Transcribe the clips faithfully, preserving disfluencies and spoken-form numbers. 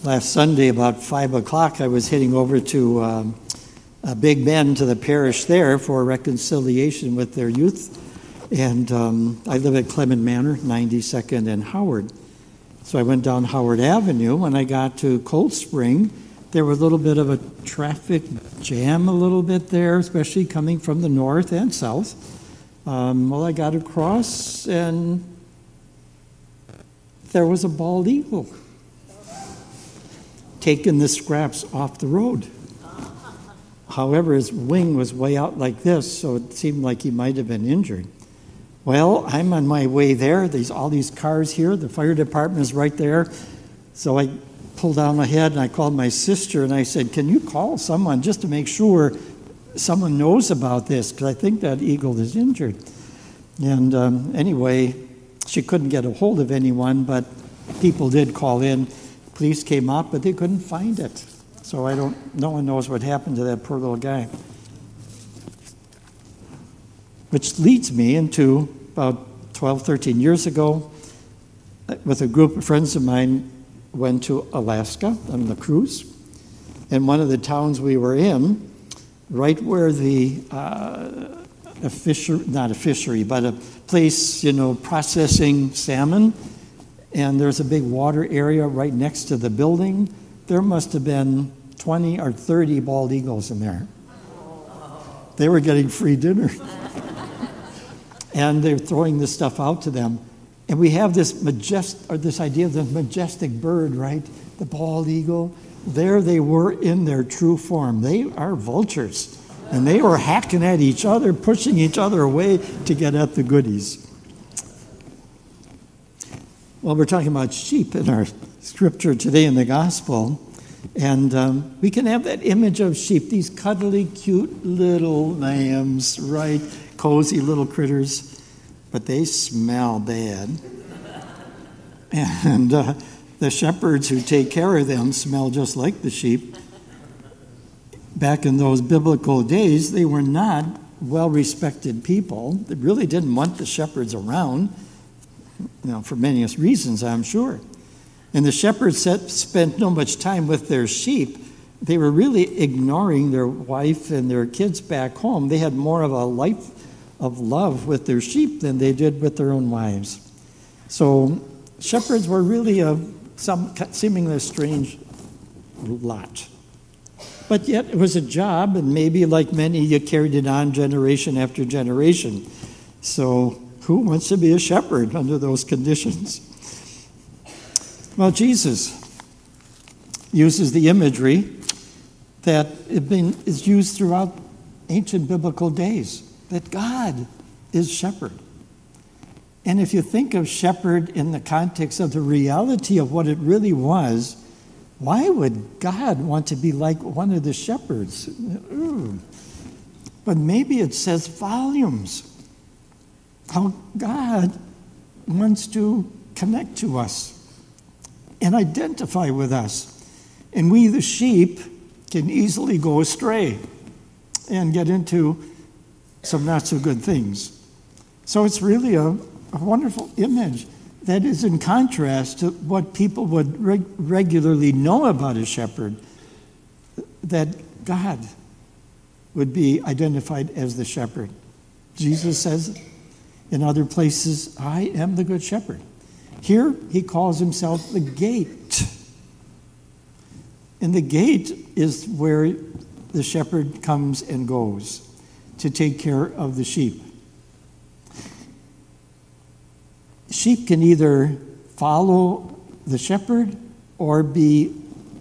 last Sunday about five o'clock, I was heading over to um, uh, Big Bend to the parish there for reconciliation with their youth. And um, I live at Clement Manor, ninety-second and Howard. So I went down Howard Avenue. When I got to Cold Spring, there was a little bit of a traffic jam a little bit there, especially coming from the north and south. Um, well, I got across, and there was a bald eagle taking the scraps off the road. However, his wing was way out like this, so it seemed like he might have been injured. Well, I'm on my way there. There's all these cars here. The fire department is right there. So I pulled down ahead, and I called my sister, and I said, can you call someone just to make sure someone knows about this? Because I think that eagle is injured. And um, anyway, she couldn't get a hold of anyone, but people did call in. Police came out, but they couldn't find it. So I don't, no one knows what happened to that poor little guy. Which leads me into about twelve, thirteen years ago, with a group of friends of mine, went to Alaska on the cruise. And one of the towns we were in, right where the, uh, a fishery, not a fishery, but a place, you know, processing salmon, and there's a big water area right next to the building. There must have been twenty or thirty bald eagles in there. They were getting free dinner. And they're throwing this stuff out to them. And we have this majest, or this idea of the majestic bird, right? The bald eagle. There they were in their true form. They are vultures. And they were hacking at each other, pushing each other away to get at the goodies. Well, we're talking about sheep in our scripture today in the gospel. And um, we can have that image of sheep, these cuddly, cute little lambs, right? Cozy little critters, but they smell bad. And uh, the shepherds who take care of them smell just like the sheep. Back in those biblical days, they were not well-respected people. They really didn't want the shepherds around, you know, for many reasons, I'm sure. And the shepherds spent no much time with their sheep. They were really ignoring their wife and their kids back home. They had more of a life of love with their sheep than they did with their own wives. So shepherds were really a some seemingly a strange lot. But yet it was a job, and maybe like many, you carried it on generation after generation. So who wants to be a shepherd under those conditions? Well, Jesus uses the imagery that is used throughout ancient biblical days, that God is shepherd. And if you think of shepherd in the context of the reality of what it really was, why would God want to be like one of the shepherds? Ooh. But maybe it says volumes how God wants to connect to us and identify with us. And we, the sheep, can easily go astray and get into some not so good things. So it's really a, a wonderful image that is in contrast to what people would reg- regularly know about a shepherd, that God would be identified as the shepherd. Jesus says in other places, I am the good shepherd. Here he calls himself the gate. And the gate is where the shepherd comes and goes to take care of the sheep. Sheep can either follow the shepherd or be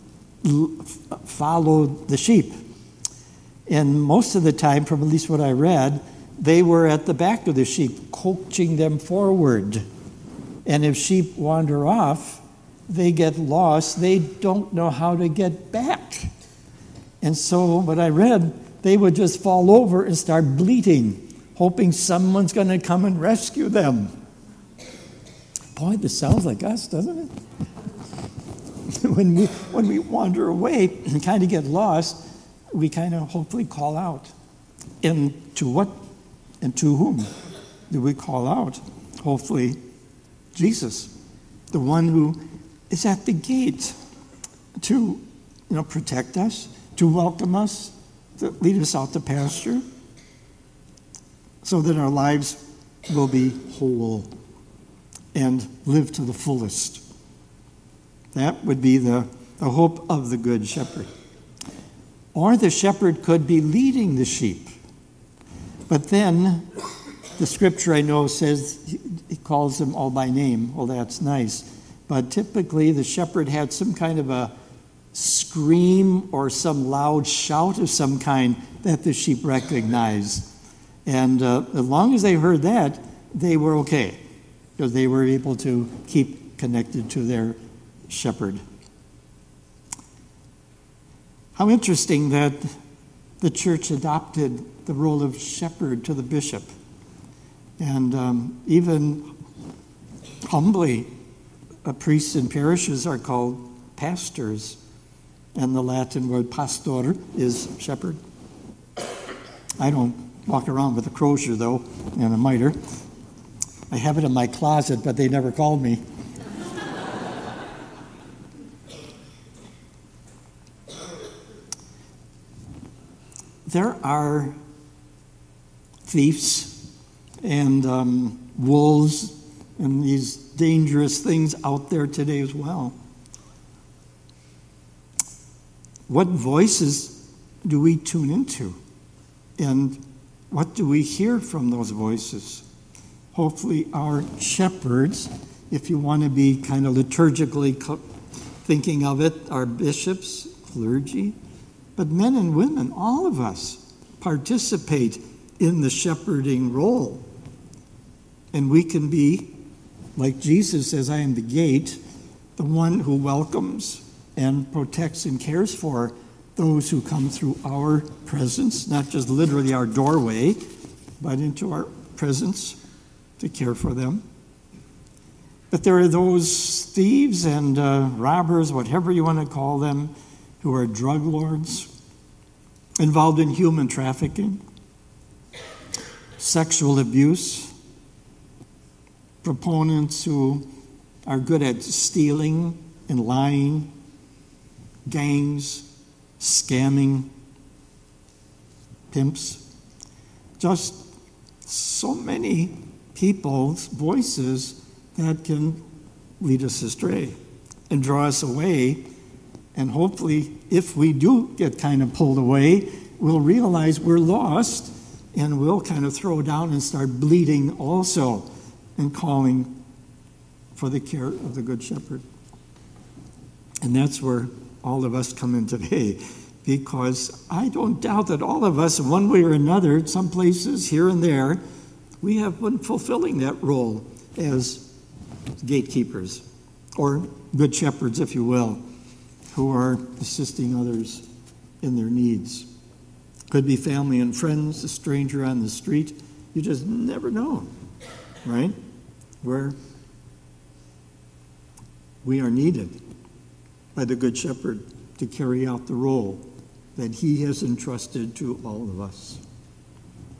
follow the sheep. And most of the time, from at least what I read, they were at the back of the sheep, coaching them forward. And if sheep wander off, they get lost. They don't know how to get back. And so what I read, they would just fall over and start bleating, hoping someone's going to come and rescue them. Boy, this sounds like us, doesn't it? when we when we wander away and kind of get lost, we kind of hopefully call out. And to what and to whom do we call out? Hopefully, Jesus, the one who is at the gate. to, you know, protect us, to welcome us, to lead us out to pasture, so that our lives will be whole and live to the fullest. That would be the, the hope of the Good Shepherd. Or the shepherd could be leading the sheep. But then the scripture I know says he, he calls them all by name. Well, that's nice. But typically the shepherd had some kind of a scream or some loud shout of some kind that the sheep recognized. And uh, as long as they heard that, they were okay, because they were able to keep connected to their shepherd. How interesting that the church adopted the role of shepherd to the bishop. And um, even humbly, uh, priests in parishes are called pastors. And the Latin word pastor is shepherd. I don't walk around with a crozier, though, and a mitre. I have it in my closet, but they never called me. There are thieves and um, wolves and these dangerous things out there today as well. What voices do we tune into? And what do we hear from those voices? Hopefully our shepherds, if you want to be kind of liturgically thinking of it, our bishops, clergy, but men and women, all of us participate in the shepherding role. And we can be, like Jesus says, I am the gate, the one who welcomes and protects and cares for those who come through our presence, not just literally our doorway, but into our presence to care for them. But there are those thieves and uh, robbers, whatever you want to call them, who are drug lords, involved in human trafficking, sexual abuse, proponents who are good at stealing and lying, gangs, scamming, pimps, just so many people's voices that can lead us astray and draw us away. And hopefully, if we do get kind of pulled away, we'll realize we're lost and we'll kind of throw down and start bleeding also and calling for the care of the Good Shepherd. And that's where all of us come in today, because I don't doubt that all of us, in one way or another, some places here and there, we have been fulfilling that role as gatekeepers, or good shepherds, if you will, who are assisting others in their needs. Could be family and friends, a stranger on the street. You just never know, right? Where we are needed by the Good Shepherd to carry out the role that he has entrusted to all of us.